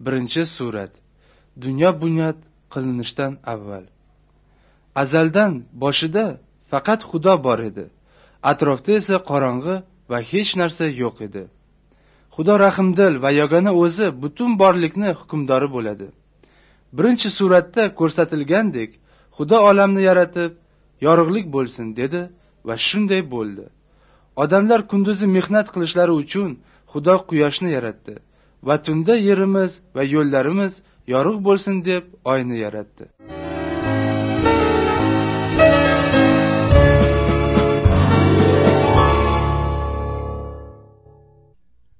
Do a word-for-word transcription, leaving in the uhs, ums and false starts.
Birinchi surat. Dunyo bunyod qilinishdan avval. Azaldan boshida faqat Xudo bor edi. Atrofda esa qorong'i va hech narsa yo'q edi. Xudo rahmdil va yagona o'zi butun borlikni hukmdori bo'ladi. Birinchi suratda ko'rsatilgandek, Xudo olamni yaratib, yorug'lik bo'lsin dedi va shunday bo'ldi. Odamlar kunduzi mehnat qilishlari uchun Xudo quyoshni yaratdi va tunda yerimiz va yo'llarimiz yorug' bo'lsin deb oyni yaratdi.